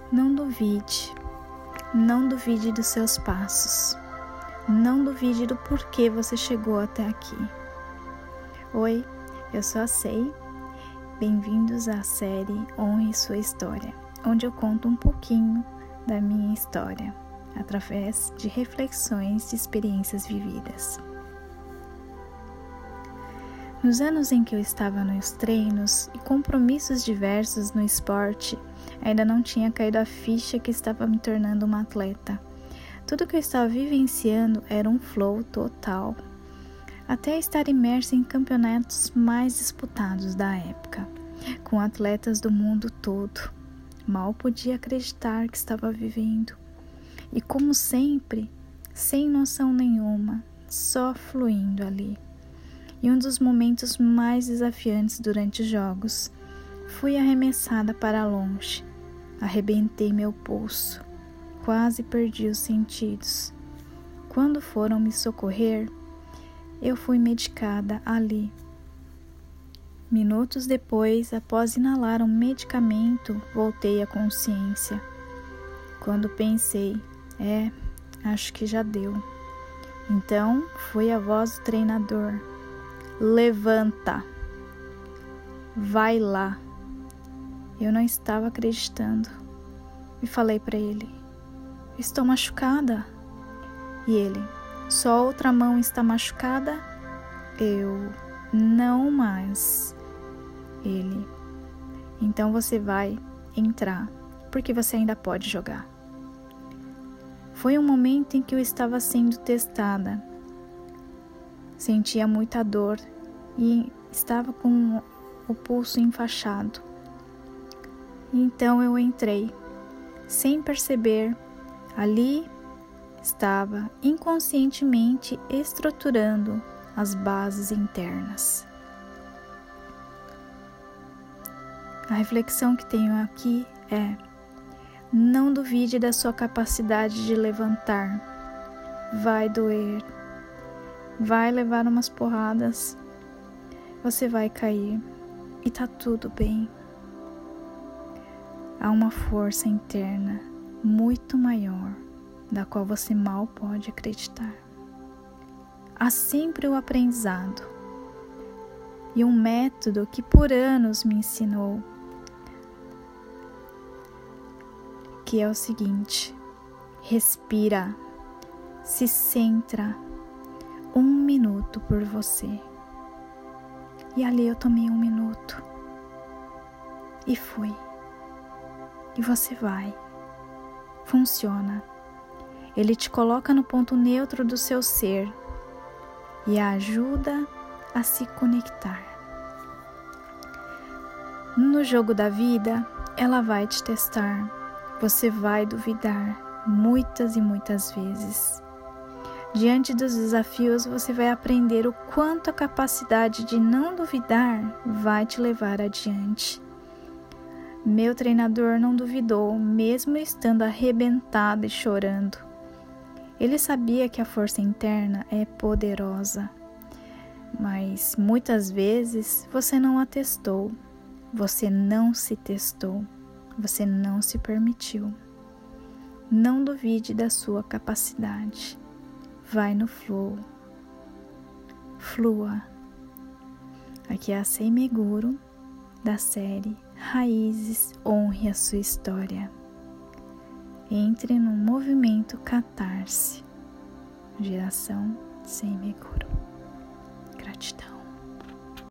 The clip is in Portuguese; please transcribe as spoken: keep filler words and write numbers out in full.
Não duvide, não duvide dos seus passos, não duvide do porquê você chegou até aqui. Oi, eu sou a Sei, bem-vindos à série Honre Sua História, onde eu conto um pouquinho da minha história, através de reflexões de experiências vividas. Nos anos em que eu estava nos treinos e compromissos diversos no esporte, ainda não tinha caído a ficha que estava me tornando uma atleta. Tudo que eu estava vivenciando era um flow total, até estar imersa em campeonatos mais disputados da época, com atletas do mundo todo. Mal podia acreditar que estava vivendo. E como sempre, sem noção nenhuma, só fluindo ali. E um dos momentos mais desafiantes durante os jogos, fui arremessada para longe. Arrebentei meu pulso. Quase perdi os sentidos. Quando foram me socorrer, eu fui medicada ali. Minutos depois, após inalar um medicamento, voltei à consciência. Quando pensei, é, acho que já deu. Então, foi a voz do treinador. Levanta, vai lá. Eu não estava acreditando e falei para ele, estou machucada. E ele, só outra mão está machucada? Eu, não mais. Ele, então você vai entrar, porque você ainda pode jogar. Foi um momento em que eu estava sendo testada. Sentia muita dor e estava com o pulso enfaixado. Então eu entrei, sem perceber, ali estava inconscientemente estruturando as bases internas. A reflexão que tenho aqui é: não duvide da sua capacidade de levantar. Vai doer. Vai levar umas porradas, você vai cair e tá tudo bem. Há uma força interna muito maior, da qual você mal pode acreditar. Há sempre o aprendizado e um método que por anos me ensinou, que é o seguinte: respira, se centra, um minuto por você. E ali eu tomei um minuto. E fui. E você vai. Funciona. Ele te coloca no ponto neutro do seu ser e a ajuda a se conectar. No jogo da vida, ela vai te testar. Você vai duvidar muitas e muitas vezes. Diante dos desafios, você vai aprender o quanto a capacidade de não duvidar vai te levar adiante. Meu treinador não duvidou, mesmo estando arrebentado e chorando. Ele sabia que a força interna é poderosa, mas muitas vezes você não a testou, você não se testou, você não se permitiu. Não duvide da sua capacidade. Vai no flow. Flua. Aqui é a Sei Meguro, da série Raízes, Honre a Sua História. Entre no movimento Catarse. Geração Sei Meguro. Gratidão.